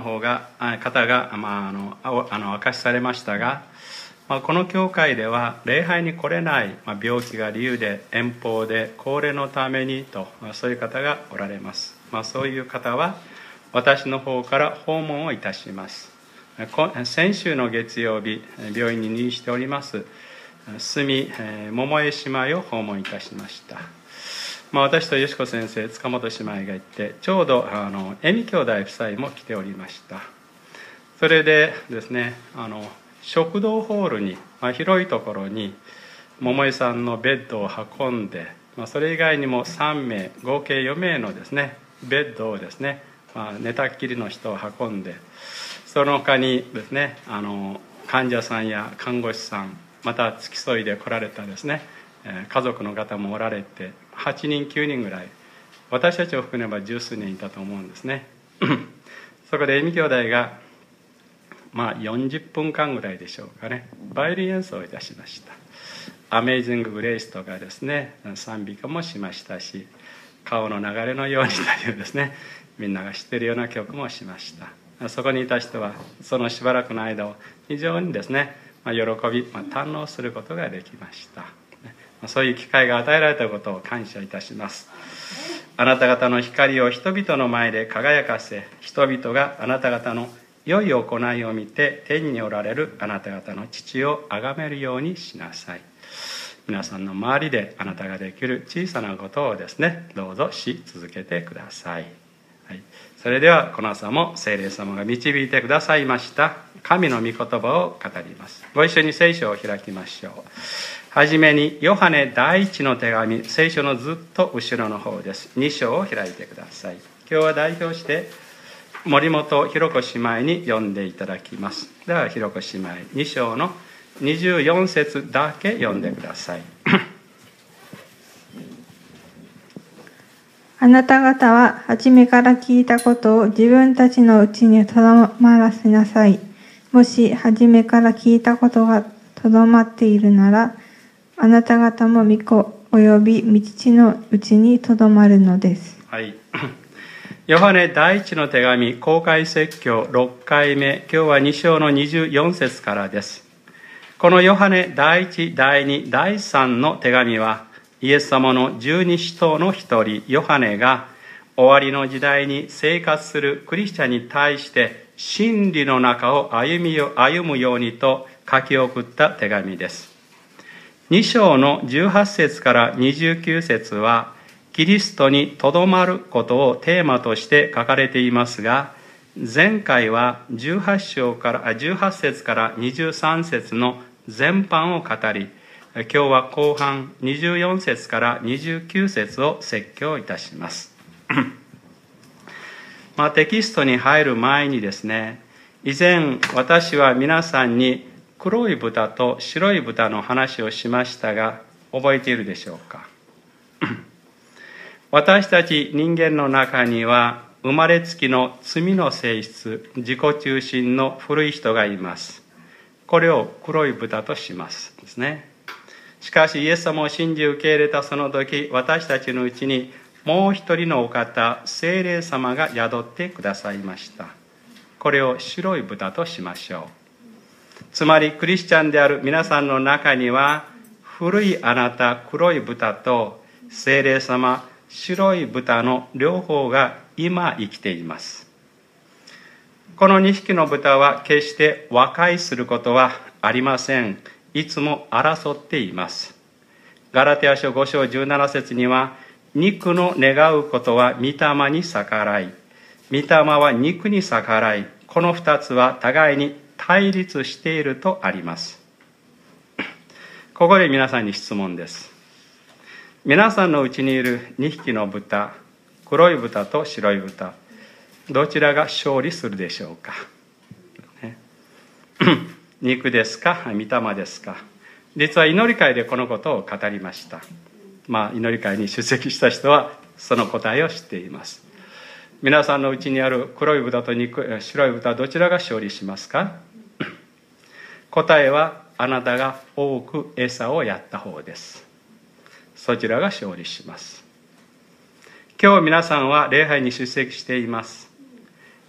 方が明かしされましたが、この教会では礼拝に来れない、病気が理由で遠方で高齢のためにと、そういう方がおられます。そういう方は私の方から訪問をいたします。先週の月曜日、病院に入院しております住桃江姉妹を訪問いたしました。私とよしこ先生、塚本姉妹が行って、ちょうど恵美兄弟夫妻も来ておりました。それでですね、食堂ホールに、広いところに桃江さんのベッドを運んで、それ以外にも3名合計4名のですねベッドをですね、寝たっきりの人を運んで、その他にですね患者さんや看護師さん、また付き添いで来られたですね家族の方もおられて、8人9人ぐらい、私たちを含めば十数人いたと思うんですねそこで恵美兄弟が40分間ぐらいでしょうかね、バイオリン演奏をいたしました。アメイジング・グレイスとかですね、賛美歌もしましたし、川の流れのようにというですね、みんなが知っているような曲もしました。そこにいた人はそのしばらくの間を非常にですね、喜び、堪能することができました。そういう機会が与えられたことを感謝いたします。あなた方の光を人々の前で輝かせ、人々があなた方の良い行いを見て天におられるあなた方の父を崇めるようにしなさい。皆さんの周りであなたができる小さなことをですね、どうぞし続けてください。それではこの朝も聖霊様が導いてくださいました神の御言葉を語ります。ご一緒に聖書を開きましょう。はじめにヨハネ第一の手紙、聖書のずっと後ろの方です。2章を開いてください。今日は代表して森本ひろ子姉妹に読んでいただきます。ではひろ子姉妹、2章の24節だけ読んでくださいあなた方は初めから聞いたことを自分たちのうちにとどまらせなさい。もし初めから聞いたことがとどまっているなら、あなた方も御子および御父のうちにとどまるのです。 ヨハネ第一の手紙公開説教6回目、今日は2章の24節からです。このヨハネ第1、第2、第3の手紙は、イエス様の十二使徒の一人ヨハネが終わりの時代に生活するクリスチャンに対して真理の中を歩むようにと書き送った手紙です。2章の18節から29節はキリストにとどまることをテーマとして書かれていますが、前回は18節から23節の全般を語り、今日は後半24節から29節を説教いたしますテキストに入る前にですね、以前私は皆さんに黒い豚と白い豚の話をしましたが、覚えているでしょうか私たち人間の中には生まれつきの罪の性質、自己中心の古い人がいます。これを黒い豚としますですね。しかしイエス様を信じ受け入れたその時、私たちのうちにもう一人のお方、聖霊様が宿ってくださいました。これを白い豚としましょう。つまりクリスチャンである皆さんの中には、古いあなた黒い豚と聖霊様白い豚の両方が今生きています。この2匹の豚は決して和解することはありません。いつも争っています。ガラテヤ書5章17節には、肉の願うことは御霊に逆らい、御霊は肉に逆らい、この2つは互いに対立しているとあります。ここで皆さんに質問です。皆さんのうちにいる2匹の豚、黒い豚と白い豚、どちらが勝利するでしょうか肉ですか、御霊ですか。実は祈り会でこのことを語りました。祈り会に出席した人はその答えを知っています。皆さんのうちにある黒い豚と白い豚、どちらが勝利しますか答えは、あなたが多く餌をやった方です。そちらが勝利します。今日皆さんは礼拝に出席しています。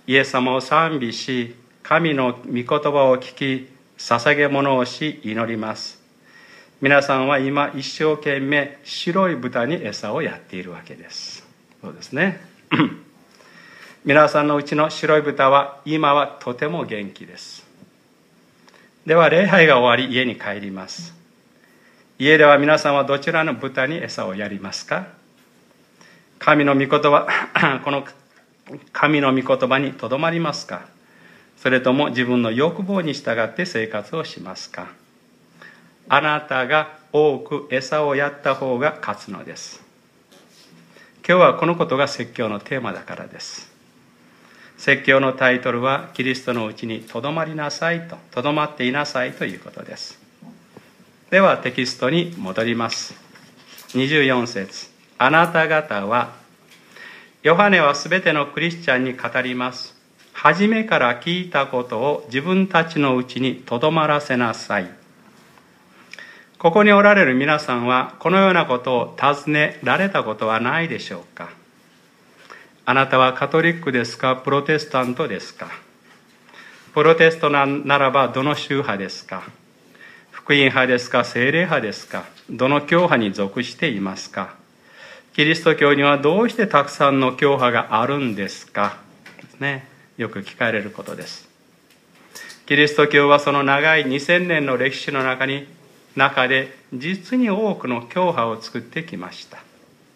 イエス様を賛美し、神の御言葉を聞き、捧げ物をし祈ります。皆さんは今一生懸命白い豚に餌をやっているわけです。そうですね。皆さんのうちの白い豚は今はとても元気です。では礼拝が終わり家に帰ります。家では皆さんはどちらの豚に餌をやりますか？神の御言葉この神の御言葉にとどまりますか？それとも自分の欲望に従って生活をしますか？あなたが多く餌をやった方が勝つのです。今日はこのことが説教のテーマだからです。説教のタイトルはキリストのうちにとどまりなさいと、とどまっていなさいということです。ではテキストに戻ります。24節、あなた方は、ヨハネはすべてのクリスチャンに語ります。初めから聞いたことを自分たちのうちにとどまらせなさい。ここにおられる皆さんはこのようなことを尋ねられたことはないでしょうか？あなたはカトリックですか？プロテスタントですか？プロテストならばどの宗派ですか？福音派ですか？聖霊派ですか？どの教派に属していますか？キリスト教にはどうしてたくさんの教派があるんですか？ですね。よく聞かれることです。キリスト教はその長い2000年の歴史の中で実に多くの教派を作ってきました。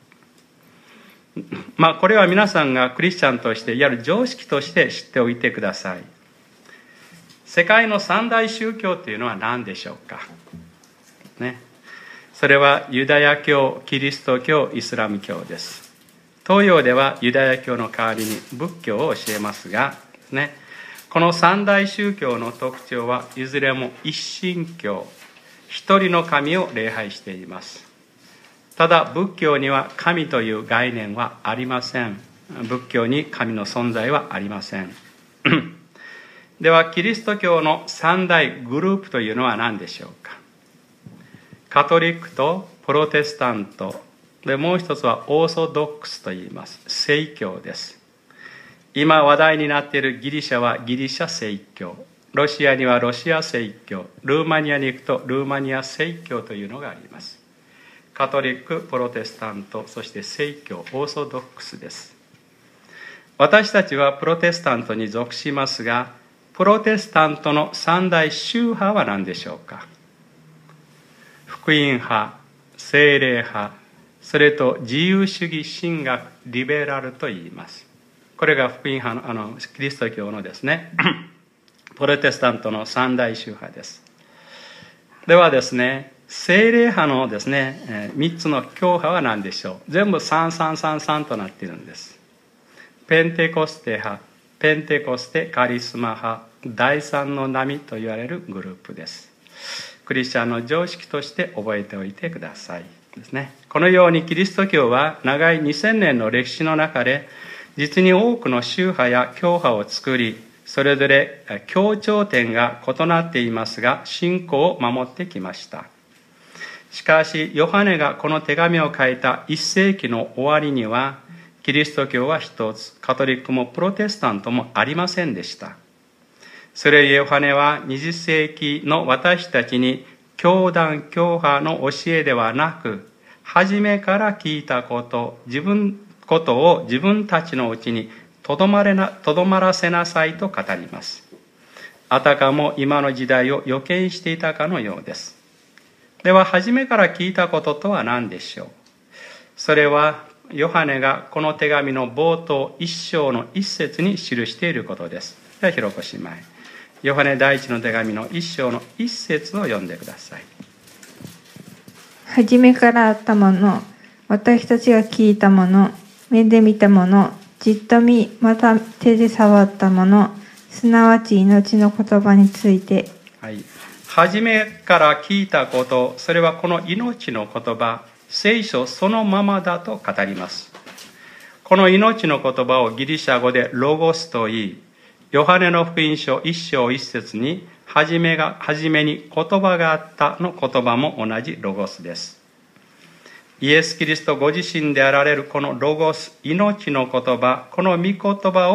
これは皆さんがクリスチャンとしていわゆる常識として知っておいてください。世界の三大宗教というのは何でしょうか？ね。それはユダヤ教、キリスト教、イスラム教です。東洋ではユダヤ教の代わりに仏教を教えますが、ね、この三大宗教の特徴はいずれも一神教、一人の神を礼拝しています。ただ仏教には神という概念はありません。仏教に神の存在はありません。ではキリスト教の三大グループというのは何でしょうか？カトリックとプロテスタントで、もう一つはオーソドックスと言います。正教です。今話題になっているギリシャはギリシャ正教、ロシアにはロシア正教、ルーマニアに行くとルーマニア正教というのがあります。カトリック、プロテスタント、そして正教、オーソドックスです。私たちはプロテスタントに属しますが、プロテスタントの三大宗派は何でしょうか？福音派、聖霊派、それと自由主義神学リベラルと言います。これが福音派のキリスト教のですねプロテスタントの三大宗派です。ではですね、聖霊派のですね3つの教派は何でしょう？全部3333となっているんです。ペンテコステ派、ペンテコステカリスマ派、第三の波と言われるグループです。クリスチャンの常識として覚えておいてくださいですね。このようにキリスト教は長い2000年の歴史の中で実に多くの宗派や教派を作り、それぞれ強調点が異なっていますが信仰を守ってきました。しかしヨハネがこの手紙を書いた1世紀の終わりにはキリスト教は一つ、カトリックもプロテスタントもありませんでした。それゆえヨハネは20世紀の私たちに教団教派の教えではなく、初めから聞いたことを自分たちのうちにとどまらせなさいと語ります。あたかも今の時代を予見していたかのようです。では初めから聞いたこととは何でしょう？それはヨハネがこの手紙の冒頭1章の1節に記していることです。では広子姉妹、ヨハネ第一の手紙の1章の1節を読んでください。 初めからあったもの、私たちが聞いたもの、目で見たもの、じっと見、また手で触ったもの、すなわち命の言葉について。 はい。初めから聞いたこと、それはこの命の言葉、聖書そのままだと語ります。この命の言葉をギリシャ語でロゴスと言い、ヨハネの福音書1章1節に初めに言葉があったの言葉も同じロゴスです。イエス・キリストご自身であられるこのロゴス、命の言葉、この御言葉を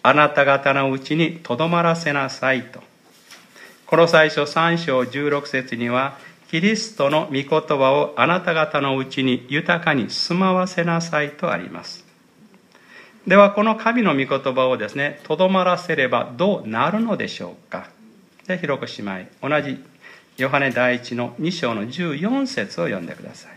あなた方のうちにとどまらせなさいと。この最初3章16節には、キリストの御言葉をあなた方のうちに豊かに住まわせなさいとあります。ではこの神の御言葉をですね、とどまらせればどうなるのでしょうか。で、広く姉妹、同じヨハネ第一の2章の14節を読んでください。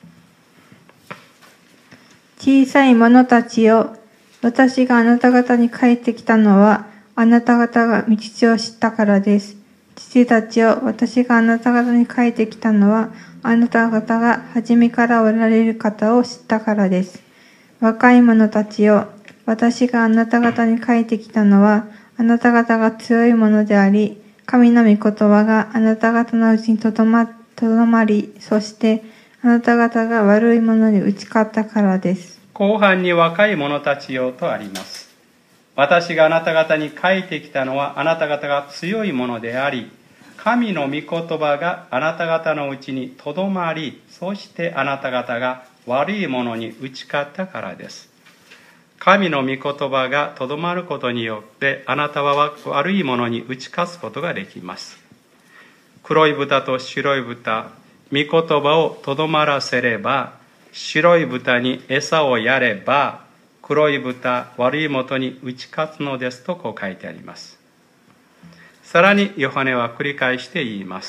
小さい者たちよ、私があなた方に帰ってきたのは、あなた方が道を知ったからです。父たちよ、私があなた方に帰ってきたのは、あなた方が初めからおられる方を知ったからです。若い者たちよ、私があなた方に帰ってきたのは、あなた方が強いものであり、神の御言葉があなた方のうちにとどまり、そしてあなた方が悪いものに打ち勝ったからです。 後半に若い者たちよとあります。私があなた方に書いてきたのはあなた方が強いものであり、神の御言葉があなた方のうちにとどまり、そしてあなた方が悪いものに打ち勝ったからです。神の御言葉がとどまることによってあなたは悪いものに打ち勝つことができます。黒い豚と白い豚、御言葉をとどまらせれば、白い豚に餌をやれば、黒い豚、悪いものに打ち勝つのですとこう書いてあります。さらにヨハネは繰り返して言います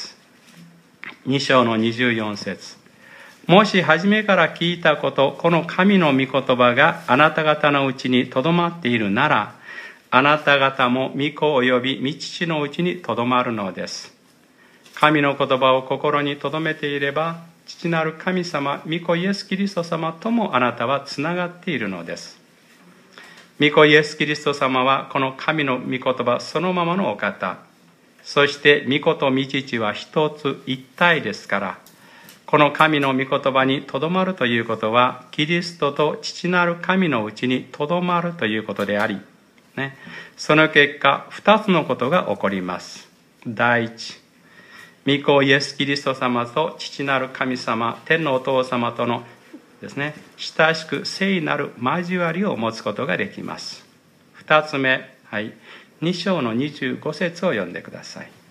。2章の24節。もし初めから聞いたこと、この神の御言葉があなた方のうちにとどまっているなら、あなた方も御子及び御父のうちにとどまるのです。神の言葉を心に留めていれば、父なる神様、御子イエス・キリスト様ともあなたはつながっているのです。御子イエス・キリスト様はこの神の御言葉そのままのお方。そして御子と御父は一つ一体ですから、この神の御言葉にとどまるということは、キリストと父なる神のうちにとどまるということであり、その結果、二つのことが起こります。第一、御子イエス・キリスト様と父なる神様、天のお父様とのですね、親しく聖なる交わりを持つことができます。二つ目、2章の25節を読んでください。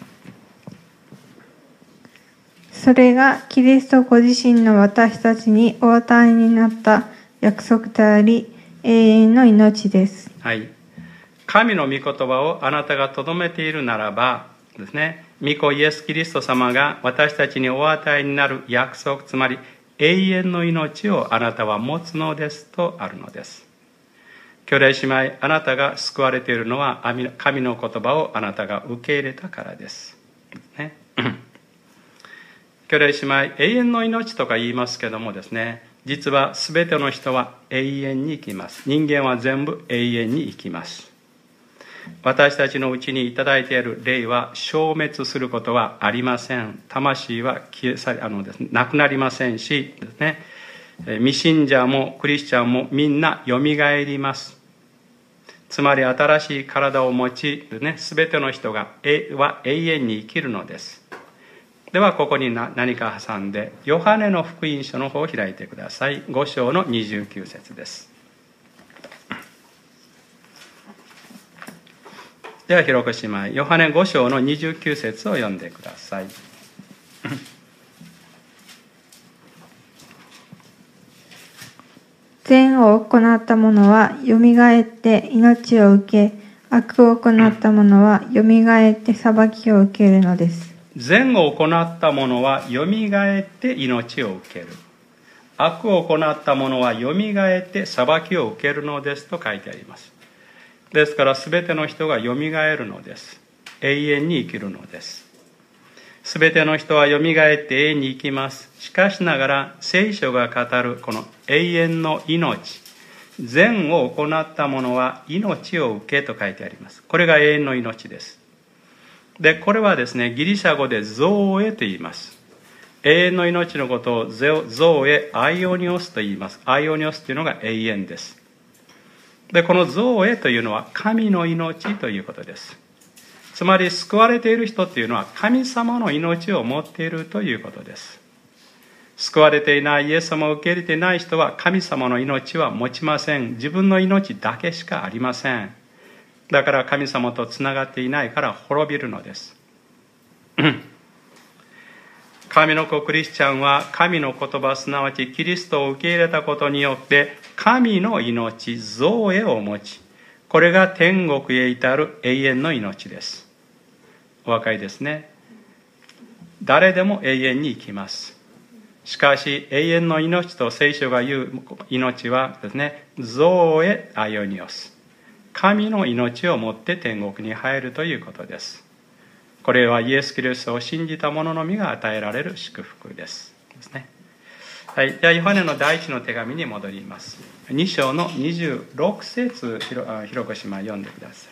それがキリストご自身の私たちにお与えになった約束であり、永遠の命です。 神の御言葉をあなたがとどめているならばですね、御子イエス・キリスト様が私たちにお与えになる約束、つまり永遠の命をあなたは持つのですとあるのです。兄弟姉妹、あなたが救われているのは神の言葉をあなたが受け入れたからです。兄弟姉妹、永遠の命とか言いますけどもですね、実は全ての人は永遠に生きます。人間は全部永遠に生きます。私たちのうちにいただいている霊は消滅することはありません。魂はなくなりませんしですね、未信者もクリスチャンもみんなよみがえります。つまり新しい体を持ち、全ての人が永遠に生きるのです。ではここに何か挟んでヨハネの福音書の方を開いてください。5章の29節です。では広く姉妹、ヨハネ5章の29節を読んでください。 善を行った者はよみがえって命を受け、悪を行った者はよみがえって裁きを受けるのです。 善を行った者はよみがえって命を受ける。悪を行った者はよみがえって裁きを受けるのですと書いてあります。ですから全ての人がよみがえるのです。永遠に生きるのです。全ての人はよみがえって永遠に生きます。しかしながら聖書が語るこの永遠の命、善を行った者は命を受けと書いてあります。これが永遠の命です。で、これはですね、ギリシャ語でゾーエと言います。永遠の命のことをゾーエ、アイオニオスと言います。アイオニオスというのが永遠です。で、このゾーエというのは神の命ということです。つまり救われている人というのは神様の命を持っているということです。救われていない、イエス様を受け入れていない人は神様の命は持ちません。自分の命だけしかありません。 だから神様とつながっていないから滅びるのです。神の子クリスチャンは神の言葉、すなわちキリストを受け入れたことによって神の命、造営を持ち、これが天国へ至る永遠の命です。お分かりですね。誰でも永遠に生きます。しかし永遠の命と聖書が言う命はですね、造営アイオニオス、神の命をもって天国に入るということです。これはイエス・キリストを信じた者のみが与えられる祝福ですね。はい、ではヨハネの第一の手紙に戻ります。2章の26節、ひろこしま読んでください。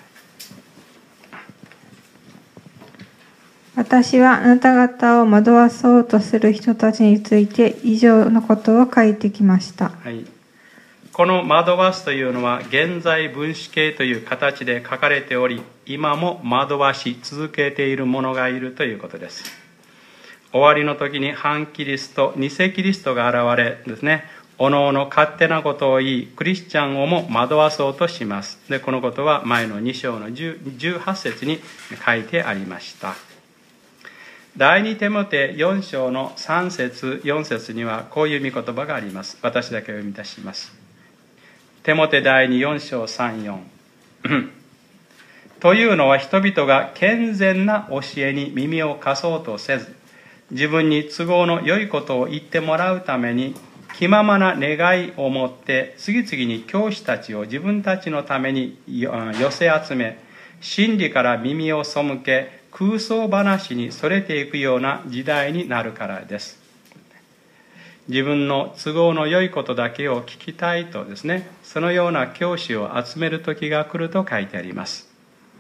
私はあなた方を惑わそうとする人たちについて以上のことを書いてきました。 はい、この惑わすというのは現在分詞形という形で書かれており、今も惑わし続けている者がいるということです。終わりの時に反キリスト、偽キリストが現れですね、おのおの勝手なことを言い、クリスチャンをも惑わそうとします。でこのことは前の2章の18節に書いてありました。第2テモテ4章の3節4節にはこういう御言葉があります。私だけを読み出します。テモテ第4章3、4というのは、人々が健全な教えに耳を貸そうとせず、自分に都合の良いことを言ってもらうために気ままな願いを持って次々に教師たちを自分たちのために寄せ集め、真理から耳を背け空想話にそれていくような時代になるからです。自分の都合の良いことだけを聞きたいとですね、そのような教師を集める時が来ると書いてあります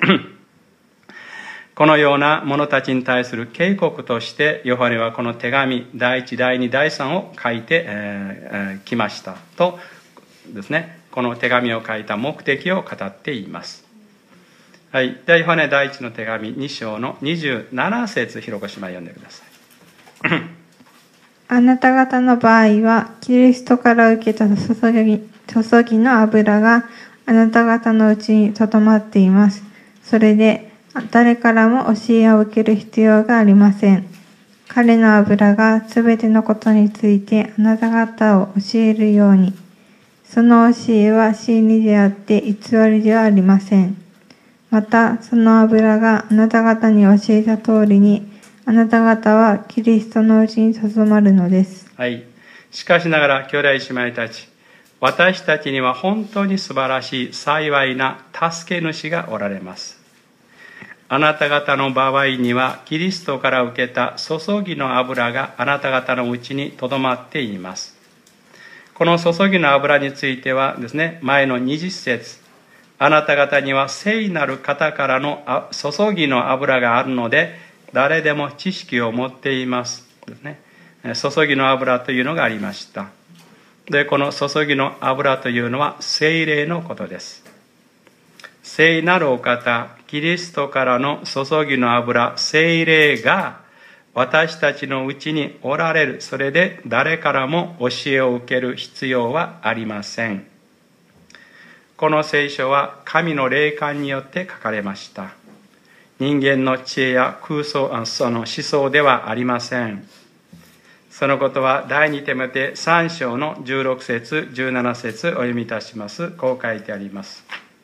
このような者たちに対する警告としてヨハネはこの手紙第1、第2、第3を書いてきましたとですね、この手紙を書いた目的を語っています。はい、ではヨハネ第1の手紙2章の27節、広子島読んでくださいあなた方の場合はキリストから受けた注ぎの油があなた方のうちにとどまっています。それで誰からも教えを受ける必要がありません。彼の油がすべてのことについてあなた方を教えるように。その教えは真理であって偽りではありません。またその油があなた方に教えた通りに、あなた方はキリストのうちにとどまるのです。 はい。しかしながら兄弟姉妹たち、私たちには本当に素晴らしい幸いな助け主がおられます。あなた方の場合にはキリストから受けた注ぎの油があなた方のうちにとどまっています。この注ぎの油についてはですね、前の20節、あなた方には聖なる方からの注ぎの油があるので誰でも知識を持っていますですね。注ぎの油というのがありました。でこの注ぎの油というのは聖霊のことです。聖なるお方キリストからの注ぎの油、聖霊が私たちのうちにおられる。それで誰からも教えを受ける必要はありません。この聖書は神の霊感によって書かれました。人間の知恵やその思想ではありません。そのことは第2テモテ3章の16節17節お読みいたします。こう書いてあります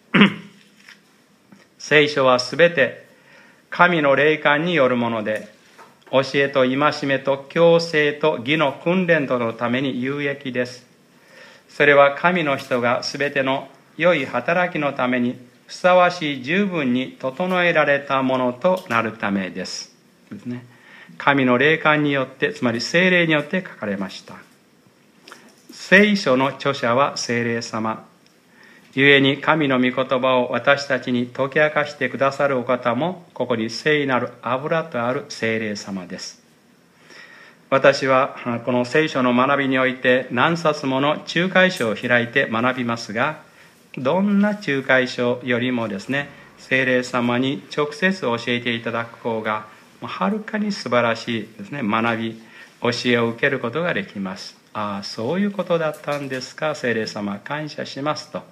聖書はすべて神の霊感によるもので、教えと戒めと矯正と義の訓練とのために有益です。それは神の人がすべての良い働きのためにふさわしい十分に整えられたものとなるためです。ですね。神の霊感によって、つまり聖霊によって書かれました。聖書の著者は聖霊様。故に神の御言葉を私たちに解き明かしてくださるお方も、ここに聖なる油とある聖霊様です。私はこの聖書の学びにおいて何冊もの仲介書を開いて学びますが、どんな仲介書よりもですね、聖霊様に直接教えていただく方がはるかに素晴らしいですね、学び教えを受けることができます。ああ、そういうことだったんですか、聖霊様感謝しますと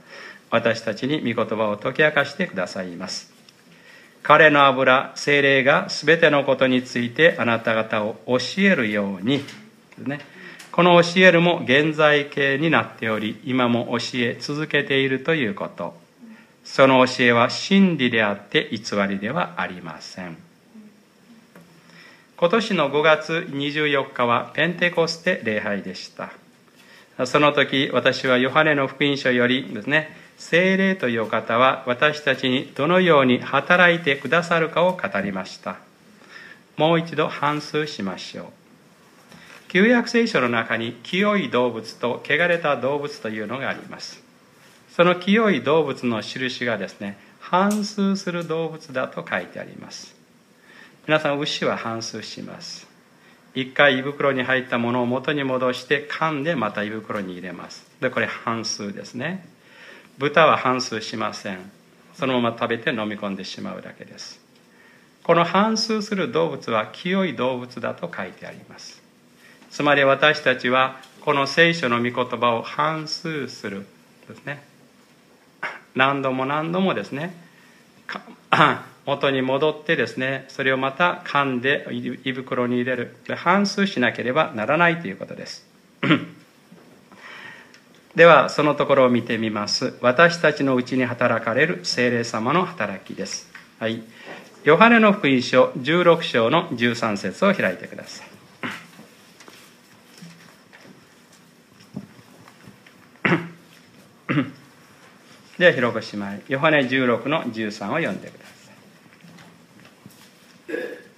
私たちに御言葉を解き明かしてくださいます。彼の油、聖霊がすべてのことについてあなた方を教えるようにですね。この教えるも現在形になっており、今も教え続けているということ。その教えは真理であって偽りではありません。今年の5月24日はペンテコステ礼拝でした。その時、私はヨハネの福音書よりですね、聖霊というお方は私たちにどのように働いてくださるかを語りました。もう一度反芻しましょう。旧約聖書の中に清い動物と汚れた動物というのがあります。その清い動物の印がですね、反芻する動物だと書いてあります。皆さん、牛は反芻します。一回胃袋に入ったものを元に戻して噛んでまた胃袋に入れます。で、これ反芻ですね。豚は反芻しません。そのまま食べて飲み込んでしまうだけです。この反芻する動物は清い動物だと書いてあります。つまり私たちはこの聖書の御言葉を反芻するですね。何度も何度もですね、元に戻ってですね、それをまた噛んで胃袋に入れる。反芻しなければならないということです。ではそのところを見てみます。私たちのうちに働かれる聖霊様の働きです。はい。ヨハネの福音書16章の13節を開いてください。では広く姉妹、ヨハネ16の13を読んでくださ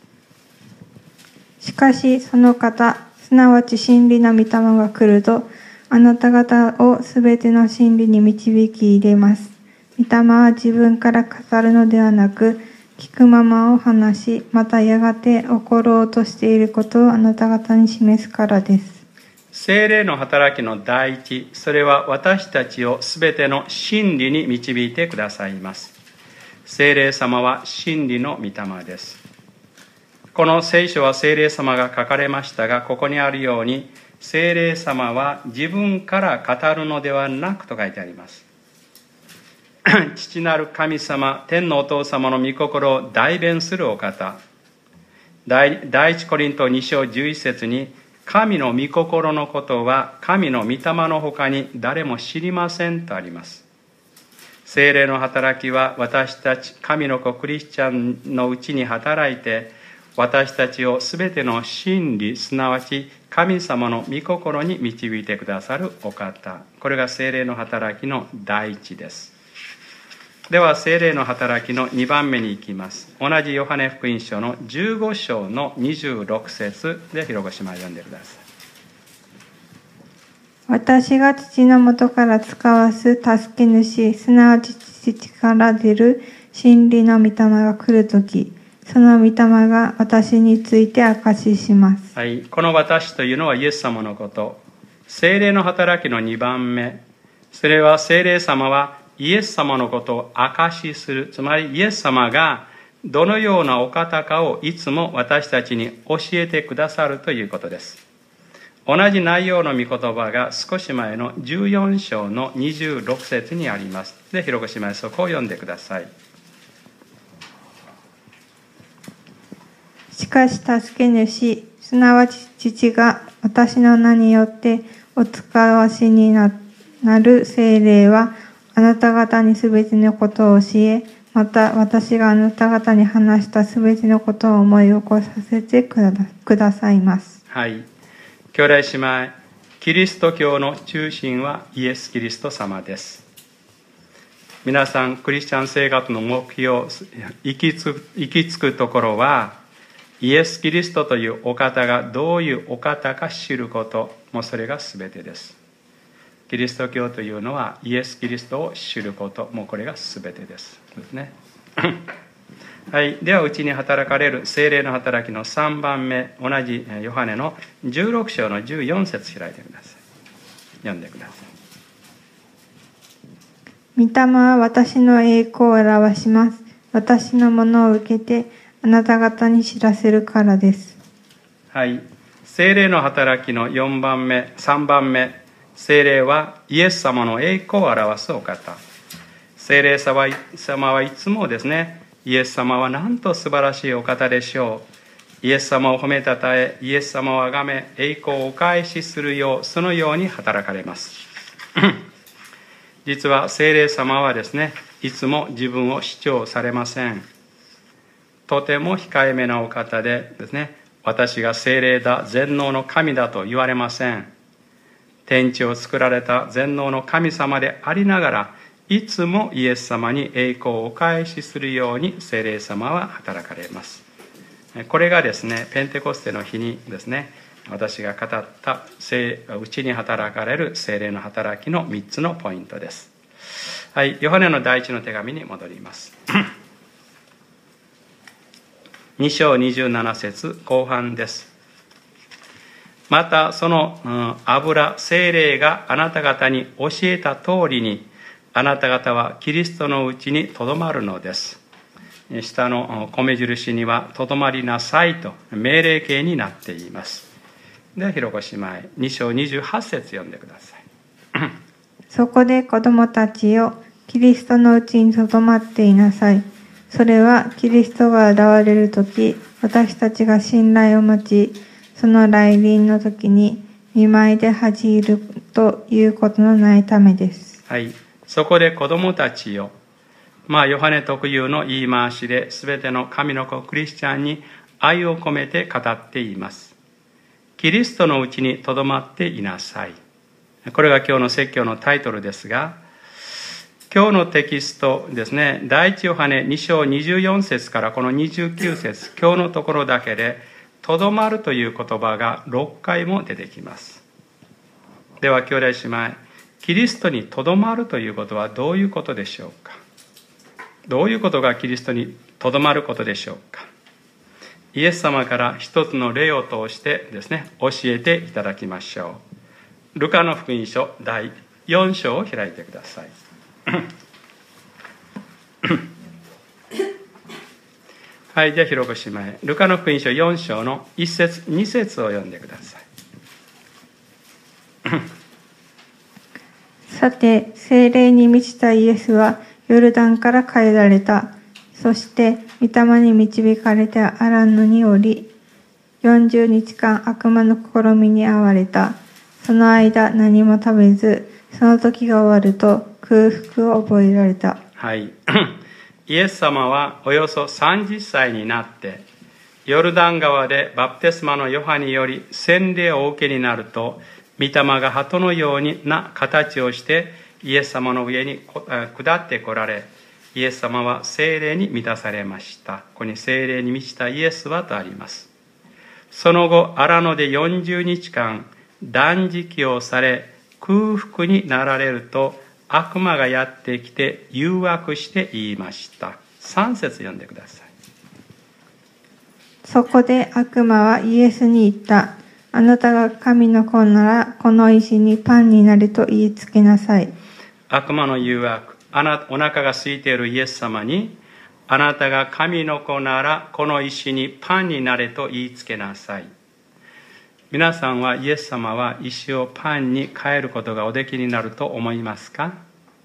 い。 しかしその方、すなわち真理の御霊が来ると、あなた方をすべての真理に導き入れます。御霊は自分から語るのではなく、聞くままを話し、またやがて起ころうとしていることをあなた方に示すからです。 聖霊の働きの第一、それは私たちをすべての真理に導いてくださいます。聖霊様は真理の御霊です。この聖書は聖霊様が書かれましたが、ここにあるように、聖霊様は自分から語るのではなくと書いてあります。父なる神様、天のお父様の御心を代弁するお方。第一コリント2章11節に、神の御心のことは神の御霊のほかに誰も知りませんとあります。聖霊の働きは私たち神の子クリスチャンのうちに働いて、私たちをすべての真理、すなわち神様の御心に導いてくださるお方。これが聖霊の働きの第一です。では聖霊の働きの2番目に行きます。同じヨハネ福音書の15章の26節で広子姉妹読んでください。 私が父のもとから使わす助け主、すなわち父から出る真理の御霊が来るとき、その御霊が私について証しします。 はい、この私というのはイエス様のこと。聖霊の働きの2番目、それは聖霊様はイエス様のことを証しする。つまりイエス様がどのようなお方かをいつも私たちに教えてくださるということです。同じ内容の御言葉が少し前の14章の26節にあります。で、広子姉妹、そこを読んでください。 しかし助け主、すなわち父が私の名によってお使わしになる聖霊は、あなた方にすべてのことを教え、また私があなた方に話したすべてのことを思い起こさせてくださいます。 はい。兄弟姉妹、キリスト教の中心はイエス・キリスト様です。皆さん、クリスチャン生活の目標、行き着くところは、イエス・キリストというお方がどういうお方か知ること、もうそれが全てです。キリスト教というのはイエス・キリストを知ること、もうこれが全てですね。はい、ではうちに働かれる聖霊の働きの3番目、同じヨハネの16章の14節開いてください。読んでくださ御い。 霊は私の栄光を表します。私のものを受けてあなた方に知らせるからです。 はい、聖霊の働きの3番目、聖霊はイエス様の栄光を表すお方。 聖霊様はいつもですね、イエス様はなんと素晴らしいお方でしょう。イエス様を褒めたたえ、イエス様をあがめ、栄光をお返しするよう、そのように働かれます。実は聖霊様はですね、いつも自分を主張されません。とても控えめなお方でですね、私が聖霊だ、全能の神だと言われません。天地を作られた全能の神様でありながら、いつもイエス様に栄光をお返しするように聖霊様は働かれます。これがですね、ペンテコステの日にですね、私が語ったうちに働かれる聖霊の働きの3つのポイントです。はい、ヨハネの第一の手紙に戻ります。2章27節後半です。またその油、聖霊があなた方に教えた通りに、あなた方はキリストのうちにとどまるのです。下の米印にはとどまりなさいと命令形になっています。では広子姉妹、2章28節読んでください。 そこで子供たちよ、キリストのうちにとどまっていなさい。それはキリストが現れるとき、私たちが信頼を持ち、その来臨の時に見舞いで恥じるということのないためです。 はい、そこで子供たちよ。ヨハネ特有の言い回しで、すべての神の子クリスチャンに愛を込めて語っています。キリストのうちにとどまっていなさい。これが今日の説教のタイトルですが、今日のテキストですね、第一ヨハネ2章24節からこの29節、今日のところだけでとどまるという言葉が6回も出てきます。では兄弟姉妹、キリストにとどまるということはどういうことでしょうか。どういうことがキリストにとどまることでしょうか。イエス様から一つの例を通してですね、教えていただきましょう。ルカの福音書第4章を開いてください。はい、じゃあ広子姉妹、ルカの福音書4章の1節2節を読んでください。 さて、聖霊に満ちたイエスはヨルダンから帰られた。そして御霊に導かれてアラン野に降り、40日間悪魔の試みに遭われた。その間何も食べず、その時が終わると空腹を覚えられた。 はい。イエス様はおよそ30歳になって、ヨルダン川でバプテスマのヨハにより洗礼をお受けになると、御霊が鳩のような形をしてイエス様の上に下ってこられ、イエス様は聖霊に満たされました。ここに聖霊に満ちたイエスはとあります。その後、荒野で40日間断食をされ、空腹になられると、悪魔がやってきて誘惑して言いました。3節読んでください。 そこで悪魔はイエスに言った。あなたが神の子なら、この石にパンになれと言いつけなさい。 悪魔の誘惑。お腹が空いているイエス様に、あなたが神の子なら、この石にパンになれと言いつけなさい。皆さんはイエス様は石をパンに変えることがおできになると思いますか？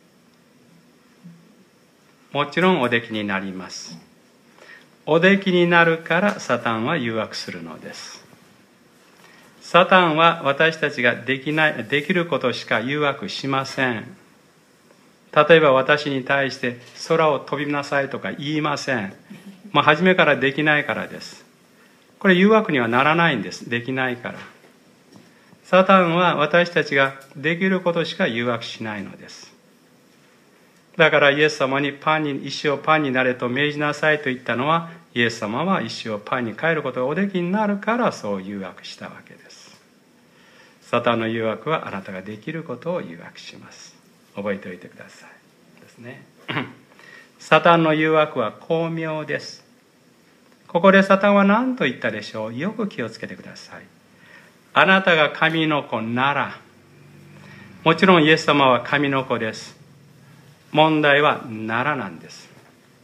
もちろんおできになります。おできになるからサタンは誘惑するのです。サタンは私たちができることしか誘惑しません。例えば私に対して空を飛びなさいとか言いません。初めからできないからです。これ誘惑にはならないんです。できないから。サタンは私たちができることしか誘惑しないのです。だからイエス様に石をパンになれと命じなさいと言ったのは、イエス様は石をパンに変えることがおできになるからそう誘惑したわけです。サタンの誘惑はあなたができることを誘惑します。覚えておいてくださいですね。サタンの誘惑は巧妙です。ここでサタンは何と言ったでしょう。よく気をつけてください。あなたが神の子なら、もちろんイエス様は神の子です。問題はならなんです。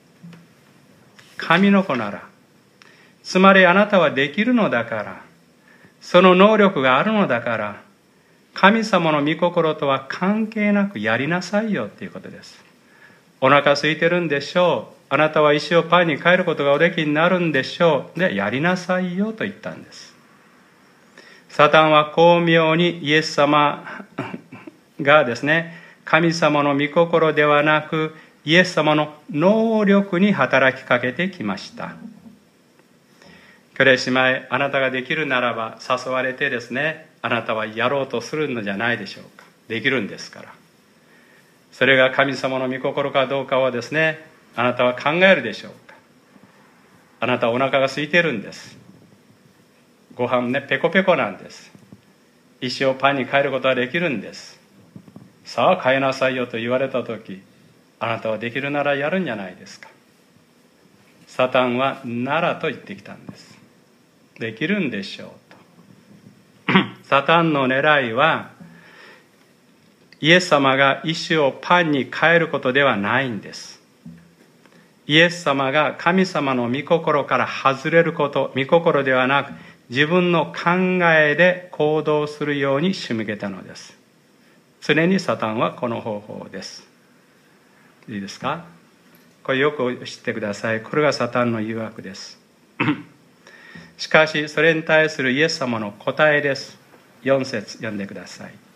神の子なら、つまりあなたはできるのだから、その能力があるのだから、神様の御心とは関係なくやりなさいよっていうことです。 お腹空いてるんでしょう。あなたは石をパンに変えることがおできになるんでしょう。で、やりなさいよと言ったんです。サタンは巧妙にイエス様がですね、神様の御心ではなく、イエス様の能力に働きかけてきました。兄弟姉妹、あなたができるならば誘われてですね、あなたはやろうとするのじゃないでしょうか。できるんですから。それが神様の御心かどうかをですね、あなたは考えるでしょうか。あなたはお腹が空いてるんです。ご飯ね、ペコペコなんです。石をパンに変えることはできるんです。さあ変えなさいよと言われたとき、あなたはできるならやるんじゃないですか。サタンはならと言ってきたんです。できるんでしょうと。サタンの狙いは、イエス様が石をパンに変えることではないんです。イエス様が神様の御心から外れること、御心ではなく、自分の考えで行動するように仕向けたのです。常にサタンはこの方法です。いいですか？これよく知ってください。これがサタンの誘惑です。しかしそれに対するイエス様の答えです。4節読んでください。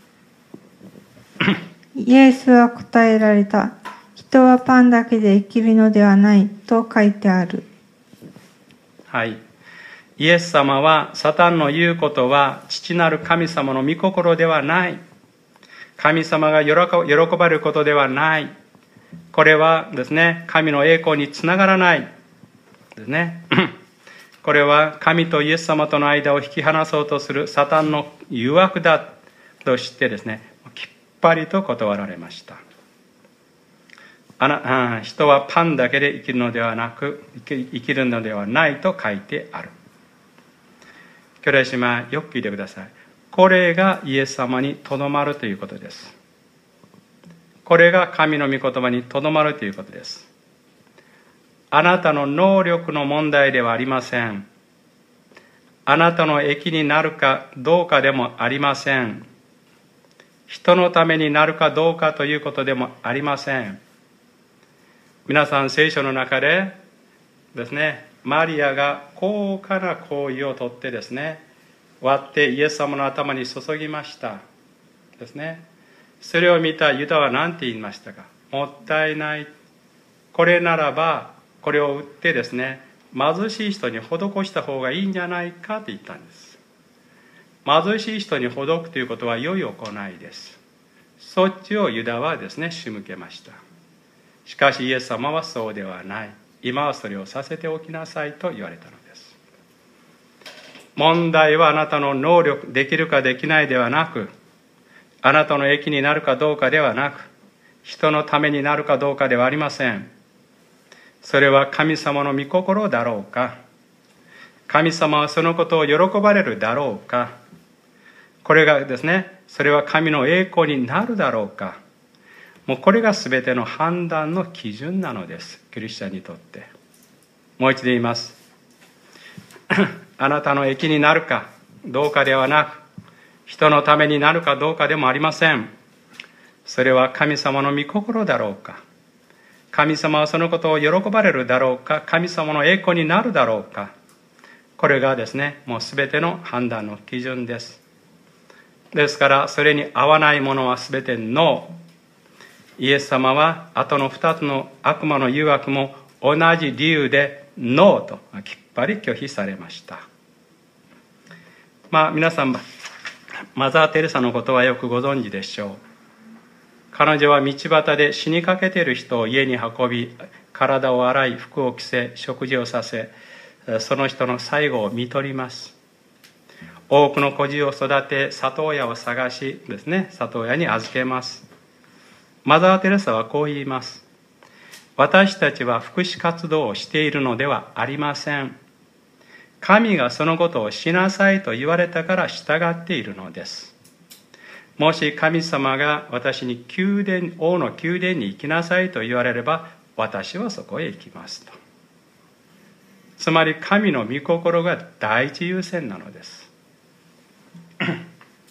イエスは答えられた。人はパンだけで生きるのではないと書いてある。はい。 イエス様はサタンの言うことは父なる神様の御心ではない。神様が喜ばれることではない。これはですね、神の栄光につながらないですね。これは神とイエス様との間を引き離そうとするサタンの誘惑だとしてですね、きっぱりと断られました。人はパンだけで生きるのではなく、生きるのではないと書いてある。兄弟姉妹、よく聞いてください。これがイエス様にとどまるということです。これが神の御言葉にとどまるということです。あなたの能力の問題ではありません。あなたの益になるかどうかでもありません。人のためになるかどうかということでもありません。皆さん、聖書の中でですね、マリアが高価な香油を取ってですね、割ってイエス様の頭に注ぎましたですね。それを見たユダは何て言いましたか？もったいない。これならばこれを売ってですね、貧しい人に施した方がいいんじゃないかと言ったんです。貧しい人に施くということは良い行いです。そっちをユダはですね、仕向けました。しかしイエス様はそうではない。今はそれをさせておきなさいと言われたのです。問題はあなたの能力、できるかできないではなく、あなたの益になるかどうかではなく、人のためになるかどうかではありません。それは神様の御心だろうか、神様はそのことを喜ばれるだろうか、これがですね、それは神の栄光になるだろうか、もうこれが全ての判断の基準なのです。クリスチャンにとって。もう一度言います。あなたの益になるかどうかではなく、人のためになるかどうかでもありません。それは神様の御心だろうか、神様はそのことを喜ばれるだろうか、神様の栄光になるだろうか、これがですね、もう全ての判断の基準です。ですからそれに合わないものは全てノー。イエス様は後の2つの悪魔の誘惑も同じ理由でノーときっぱり拒否されました。皆さんマザー・テレサのことはよくご存知でしょう。彼女は道端で死にかけている人を家に運び、体を洗い、服を着せ、食事をさせ、その人の最後を看取ります。多くの孤児を育て、里親を探しですね、里親に預けます。マザー・テレサはこう言います。私たちは福祉活動をしているのではありません。神がそのことをしなさいと言われたから従っているのです。もし神様が私に王の宮殿に行きなさいと言われれば、私はそこへ行きますと。つまり神の御心が第一優先なのです。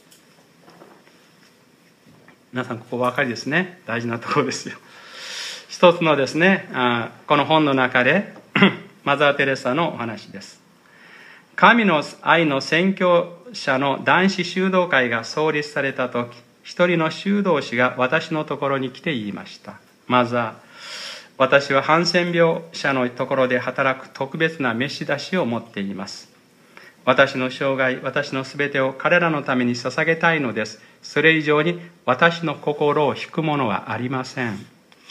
皆さんここお分かりですね。大事なところですよ。 一つのですね、この本の中でマザー・テレサのお話です。神の愛の宣教者の男子修道会が創立されたとき、一人の修道士が私のところに来て言いました。マザー、私はハンセン病者のところで働く特別な召し出しを持っています。私の生涯、私のすべてを彼らのために捧げたいのです。それ以上に私の心を引くものはありません。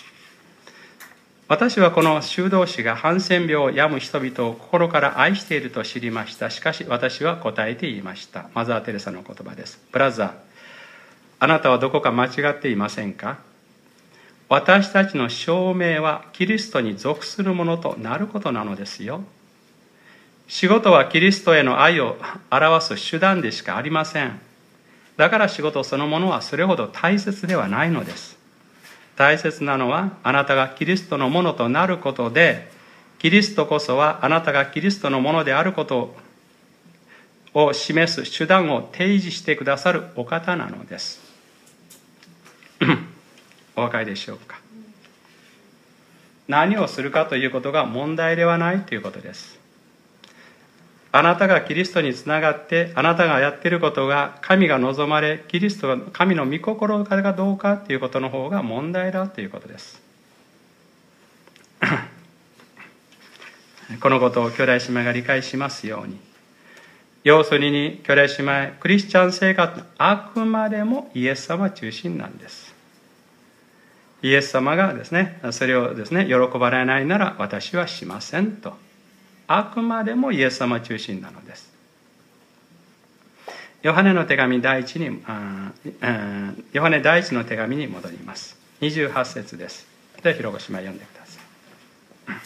私はこの修道士がハンセン病を病む人々を心から愛していると知りました。しかし私は答えて言いました。マザー・テレサの言葉です。ブラザー、あなたはどこか間違っていませんか？私たちの証明はキリストに属するものとなることなのですよ。仕事はキリストへの愛を表す手段でしかありません。だから仕事そのものはそれほど大切ではないのです。大切なのはあなたがキリストのものとなることで、キリストこそはあなたがキリストのものであることを示す手段を提示してくださるお方なのです。お分かりでしょうか。何をするかということが問題ではないということです。あなたがキリストにつながって、あなたがやっていることが神が望まれ、キリストが神の御心かどうかということの方が問題だということです。このことを兄弟姉妹が理解しますように。要するに兄弟姉妹、クリスチャン生活あくまでもイエス様中心なんです。イエス様がですね、それをですね、喜ばれないなら私はしませんと。あくまでもイエス様中心なのです。ヨハネの手紙第一に、ヨハネ第一の手紙に戻ります。28節です。では、広子姉妹読んでください。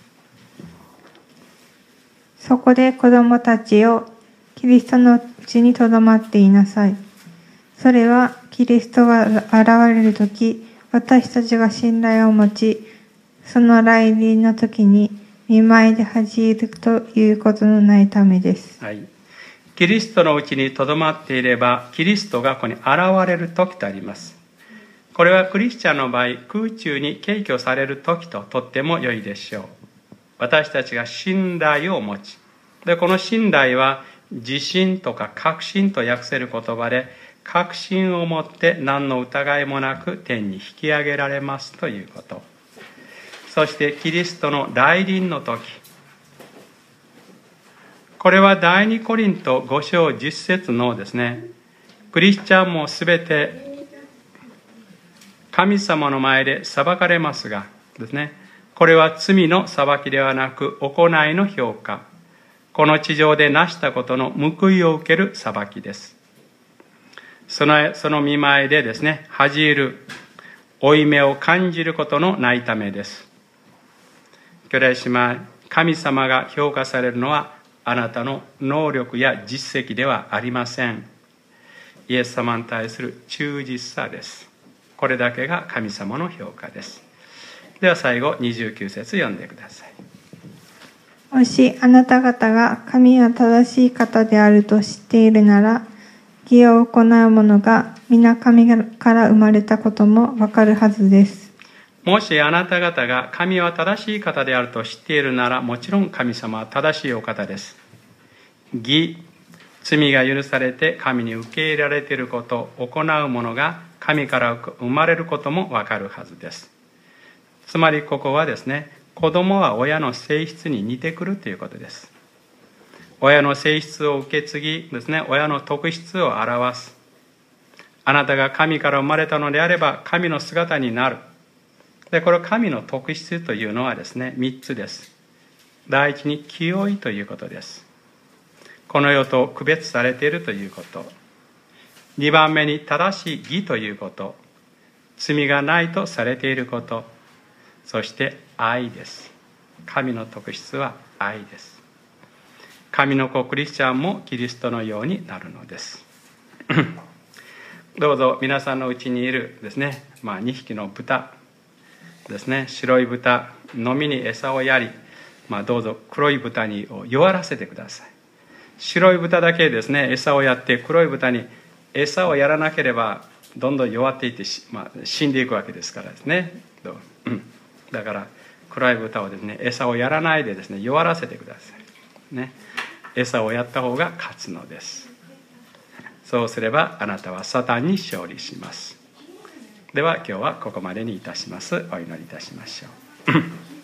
そこで子供たちをキリストのうちにとどまっていなさい。それはキリストが現れるとき、私たちが信頼を持ち、その来臨の時に見舞いで恥じるということのないためです。 はい。キリストのうちにとどまっていれば、キリストがここに現れる時とあります。これはクリスチャンの場合、空中に敬居される時ととっても良いでしょう。私たちが信頼を持ち、でこの信頼は自信とか確信と訳せる言葉で、確信を持って何の疑いもなく天に引き上げられますということ。そしてキリストの来臨の時、これは第2コリント5章10節のですね、クリスチャンもすべて神様の前で裁かれますがですね、これは罪の裁きではなく行いの評価、この地上で成したことの報いを受ける裁きです。その見舞いでですね、恥じる負い目を感じることのないためです。兄弟姉妹、神様が評価されるのはあなたの能力や実績ではありません。イエス様に対する忠実さです。これだけが神様の評価です。では最後29節読んでください。 もしあなた方が神は正しい方であると知っているなら、義を行う者が皆神から生まれたこともわかるはずです。 もしあなた方が神は正しい方であると知っているなら、もちろん神様は正しいお方です。義、罪が許されて神に受け入れられていることを行う者が神から生まれることもわかるはずです。つまりここはですね、子供は親の性質に似てくるということです。親の性質を受け継ぎですね、親の特質を表す。あなたが神から生まれたのであれば神の姿になる。で、これ神の特質というのはですね、3つです。第一に清いということです。この世と区別されているということ。2番目に正しい義ということ。罪がないとされていること。そして愛です。神の特質は愛です。神の子クリスチャンもキリストのようになるのです。どうぞ皆さんのうちにいるですね、2匹の豚ですね、白い豚のみに餌をやり、どうぞ黒い豚に弱らせてください。白い豚だけですね、餌をやって黒い豚に餌をやらなければどんどん弱っていって死んでいくわけですからですね。 だから暗い豚をですね、餌をやらないでですね、弱らせてくださいね。餌をやった方が勝つのです。そうすればあなたはサタンに勝利します。では今日はここまでにいたします。お祈りいたしましょう。